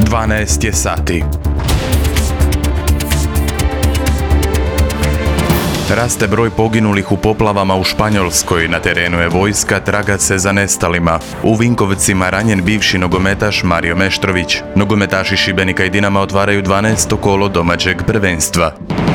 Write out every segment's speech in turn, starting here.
12 je sati. Raste broj poginulih u poplavama u Španjolskoj, na terenu je vojska, traga se za nestalima. U Vinkovcima ranjen bivši nogometaš Mario Meštrović. Nogometaši Šibenika i Dinama otvaraju 12. kolo domaćeg prvenstva.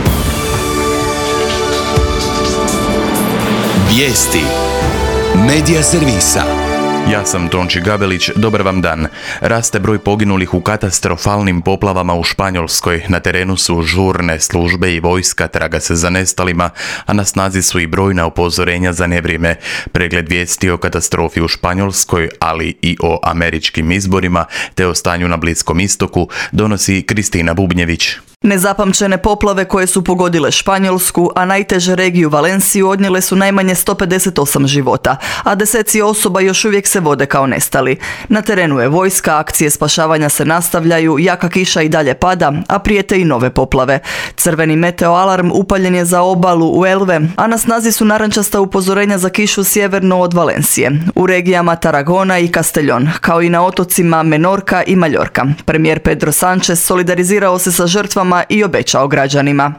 Vijesti Medija servisa. Ja sam Tonči Gabelić, dobar vam dan. Raste broj poginulih u katastrofalnim poplavama u Španjolskoj. Na terenu su žurne službe i vojska, traga se za nestalima, a na snazi su i brojna upozorenja za nevrijeme. Pregled vijesti o katastrofi u Španjolskoj, ali i o američkim izborima, te o stanju na Bliskom istoku, donosi Kristina Bubnjević. Nezapamćene poplave koje su pogodile Španjolsku, a najteže regiju Valenciju, odnijele su najmanje 158 života, a deseci osoba još uvijek se vode kao nestali. Na terenu je vojska, akcije spašavanja se nastavljaju, jaka kiša i dalje pada, a prijete i nove poplave. Crveni meteoalarm upaljen je za obalu u Elve, a na snazi su narančasta upozorenja za kišu sjeverno od Valencije, u regijama Tarragona i Castellón, kao i na otocima Menorca i Mallorca. Premijer Pedro Sánchez solidarizirao se sa žrtvama i obećao građanima.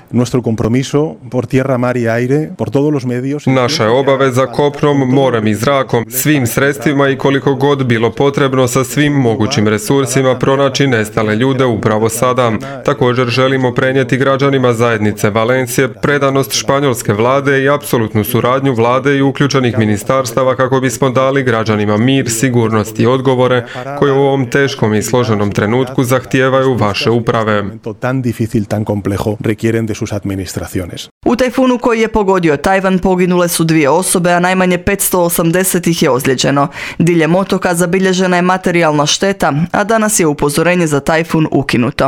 Naša je obaveza kopnom, morem i zrakom, svim sredstvima i koliko god bilo potrebno sa svim mogućim resursima pronaći nestale ljude upravo sada. Također želimo prenijeti građanima zajednice Valencije predanost španjolske vlade i apsolutnu suradnju vlade i uključenih ministarstava kako bismo dali građanima mir, sigurnost i odgovore koje u ovom teškom i složenom trenutku zahtijevaju vaše uprave. Tan complejo requieren de sus administraciones. U tajfunu koji je pogodio Tajvan poginule su 2 osobe, a najmanje 580 ih je ozlijeđeno. Diljem otoka zabilježena je materijalna šteta, a danas je upozorenje za tajfun ukinuto.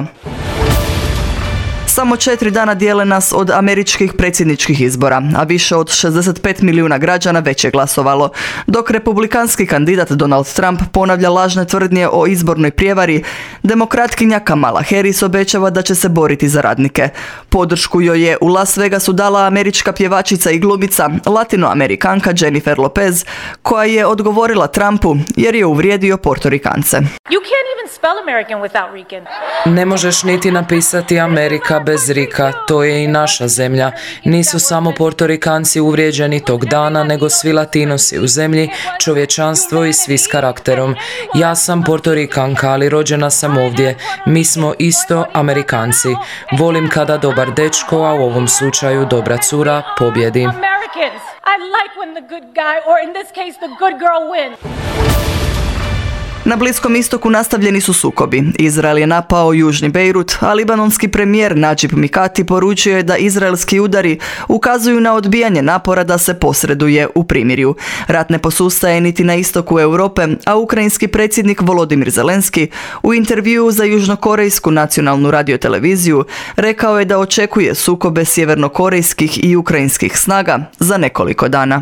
Samo 4 dana dijele nas od američkih predsjedničkih izbora, a više od 65 milijuna građana već je glasovalo. Dok republikanski kandidat Donald Trump ponavlja lažne tvrdnje o izbornoj prijevari, demokratkinja Kamala Harris obećava da će se boriti za radnike. Podršku joj je u Las Vegasu dala američka pjevačica i glumica, latinoamerikanka Jennifer Lopez, koja je odgovorila Trumpu jer je uvrijedio Portorikance. Ne možeš niti napisati Amerika bez Rika, to je i naša zemlja. Nisu samo Portorikanci uvrijeđeni tog dana, nego svi Latinosi u zemlji, čovječanstvo i svi s karakterom. Ja sam Portorikanka, ali rođena sam ovdje. Mi smo isto Amerikanci. Volim kada dobar dečko, a u ovom slučaju dobra cura, pobjedi. Na Bliskom istoku nastavljeni su sukobi. Izrael je napao južni Bejrut, a libanonski premijer Nadžib Mikati poručio je da izraelski udari ukazuju na odbijanje napora da se posreduje u primirju. Rat ne posustaje niti na istoku Europe, a ukrajinski predsjednik Volodimir Zelenski u intervjuu za južnokorejsku nacionalnu radioteleviziju rekao je da očekuje sukobe sjevernokorejskih i ukrajinskih snaga za nekoliko dana.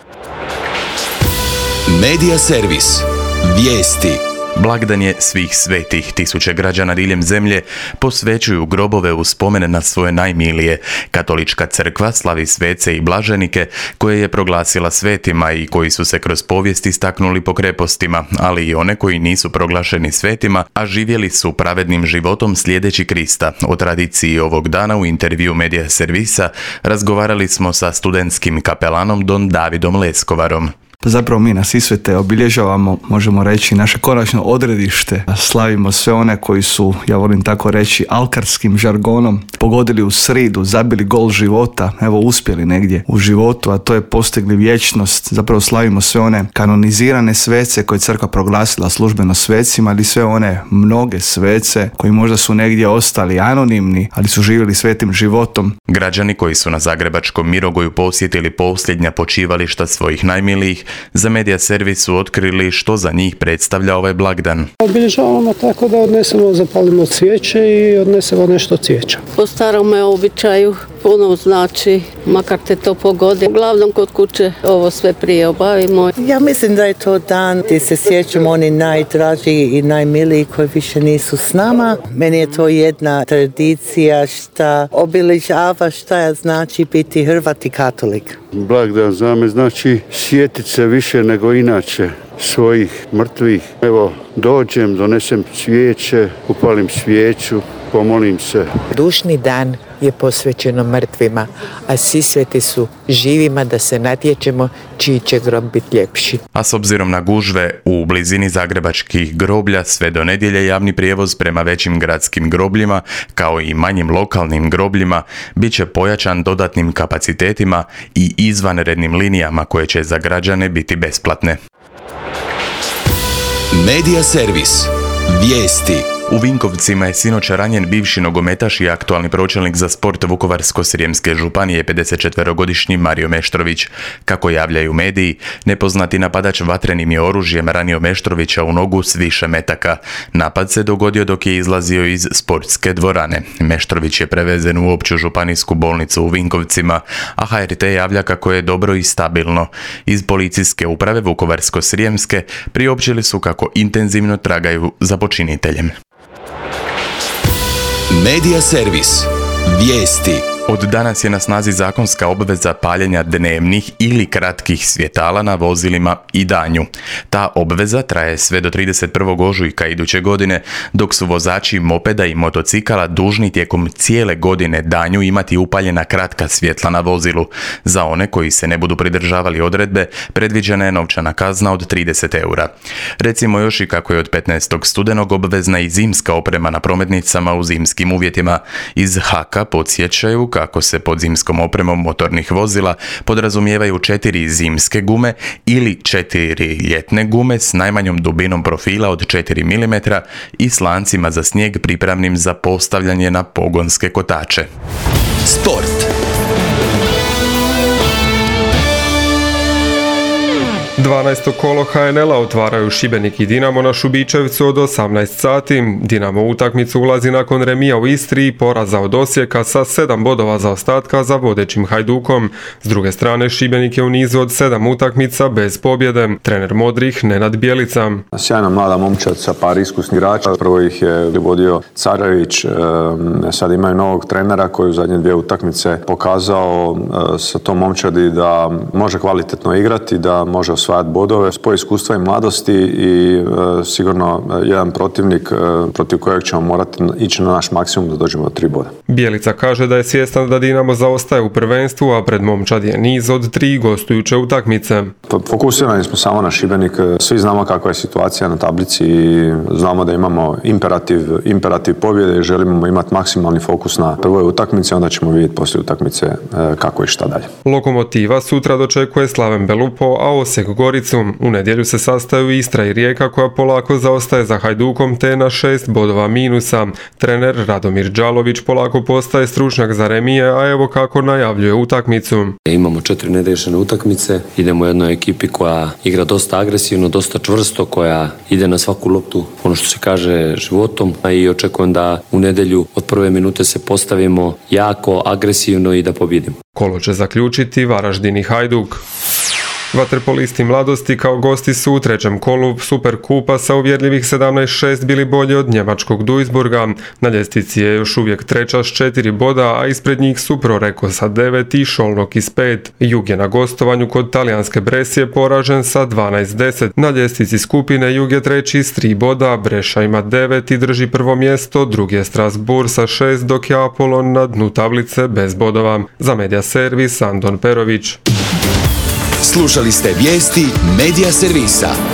Medija servis. Vijesti. Blagdan je svih svetih. Tisuće građana diljem zemlje posvećuju grobove u spomen na svoje najmilije. Katolička crkva slavi svece i blaženike koje je proglasila svetima i koji su se kroz povijest istaknuli po krepostima, ali i one koji nisu proglašeni svetima, a živjeli su pravednim životom slijedeći Krista. O tradiciji ovog dana u intervju Medija servisa razgovarali smo sa studentskim kapelanom Don Davidom Leskovarom. Zapravo mi na Sisvete obilježavamo, možemo reći, naše konačno odredište. Slavimo sve one koji su, ja volim tako reći, alkarskim žargonom pogodili u sridu, zabili gol života, evo uspjeli negdje u životu, a to je postigli vječnost. Zapravo slavimo sve one kanonizirane svece koje je crkva proglasila službeno svecima, ali sve one mnoge svece koji možda su negdje ostali anonimni, ali su živjeli svetim životom. Građani koji su na zagrebačkom Mirogoju posjetili posljednja počivališta svojih najmilijih za Medija servis su otkrili što za njih predstavlja ovaj blagdan. Obilježavamo tako da odnesemo, zapalimo cvijeće i odnesemo nešto cvijeća. Po starome običaju puno znači, makar te to pogodi. Uglavnom kod kuće ovo sve prije obavimo. Ja mislim da je to dan gdje se sjećamo oni najdraži i najmiliji koji više nisu s nama. Meni je to jedna tradicija šta obilježava šta znači biti Hrvat i katolik. Blagdan za me znači sjetit se više nego inače svojih mrtvih. Evo, dođem, donesem cvijeće, upalim svijeću, pomolim se. Dušni dan je posvećeno mrtvima, a Sisveti su živima da se natječemo čiji će grob biti ljepši. A s obzirom na gužve u blizini zagrebačkih groblja, sve do nedjelje javni prijevoz prema većim gradskim grobljima, kao i manjim lokalnim grobljima, bit će pojačan dodatnim kapacitetima i izvanrednim linijama koje će za građane biti besplatne. Medija servis. Vijesti. U Vinkovcima je sinoć ranjen bivši nogometaš i aktualni pročelnik za sport Vukovarsko-srijemske županije 54-godišnji Mario Meštrović. Kako javljaju mediji, nepoznati napadač vatrenim je oružjem ranio Meštrovića u nogu s više metaka. Napad se dogodio dok je izlazio iz sportske dvorane. Meštrović je prevezen u opću županijsku bolnicu u Vinkovcima, a HRT javlja kako je dobro i stabilno. Iz policijske uprave Vukovarsko-srijemske priopćili su kako intenzivno tragaju za počiniteljem. Medija servis. Vijesti. Od danas je na snazi zakonska obveza paljenja dnevnih ili kratkih svjetala na vozilima i danju. Ta obveza traje sve do 31. ožujka iduće godine, dok su vozači mopeda i motocikala dužni tijekom cijele godine danju imati upaljena kratka svjetla na vozilu. Za one koji se ne budu pridržavali odredbe, predviđena je novčana kazna od 30 eura. Recimo još i kako je od 15. studenog obvezna i zimska oprema na prometnicama u zimskim uvjetima. Iz HAK-a podsjećaju kako se pod zimskom opremom motornih vozila podrazumijevaju 4 zimske gume ili 4 ljetne gume s najmanjom dubinom profila od 4 mm i s lancima za snijeg pripravnim za postavljanje na pogonske kotače. Sport. 12. kolo HNL-a otvaraju Šibenik i Dinamo na Šubičevcu od 18 sati. Dinamo u utakmicu ulazi nakon remija u Istri i poraza od Osijeka sa 7 bodova zaostatka za vodećim Hajdukom. S druge strane, Šibenik je u nizu od 7 utakmica bez pobjede. Trener modrih Nenad Bjelica. Sjajna mlada momčad sa par iskusnih igrača. Prvo ih je vodio Carević. Sad imaju novog trenera koji u zadnje 2 utakmice pokazao sa tom momčadi da može kvalitetno igrati, da može osvajati bodove, spoj iskustva i mladosti i sigurno jedan protivnik protiv kojeg ćemo morati ići na naš maksimum da dođemo do 3 boda. Bjelica kaže da je svjestan da Dinamo zaostaje u prvenstvu, a pred momčad je niz od 3 gostujuće utakmice. Fokusirani smo na Šibenik, svi znamo kakva je situacija na tablici i znamo da imamo imperativ pobjede i želimo imati maksimalni fokus na prvoj utakmici, onda ćemo vidjeti poslije utakmice kako i šta dalje. Lokomotiva sutra dočekuje Slaven Belupo, a Osijek Goricu. U nedjelju se sastaju Istra i Rijeka koja polako zaostaje za Hajdukom te na 6 bodova minusa. Trener Radomir Đalović polako postaje stručnjak za remije, a evo kako najavljuje utakmicu. Imamo 4 neriješene utakmice, idemo jednoj ekipi koja igra dosta agresivno, dosta čvrsto, koja ide na svaku loptu, ono što se kaže, životom, i očekujem da u nedjelju od prve minute se postavimo jako agresivno i da pobjedimo. Kolo će zaključiti Varaždin i Hajduk. Vaterpolisti mladosti kao gosti su u 3. kolu Superkupa sa uvjerljivih 17-6 bili bolji od njemačkog Duisburga. Na ljestvici je još uvijek treća s 4 boda, a ispred njih su Proreko sa 9 i Šolnok iz 5. Jug je na gostovanju kod talijanske Bresije poražen sa 12-10. Na ljestvici skupine Jug je treći s 3 boda, Breša ima 9 i drži prvo mjesto, drugi je Strasbourg sa 6, dok je Apolon na dnu tablice bez bodova. Za Medija servis Andon Perović. Slušali ste vijesti Medija servisa.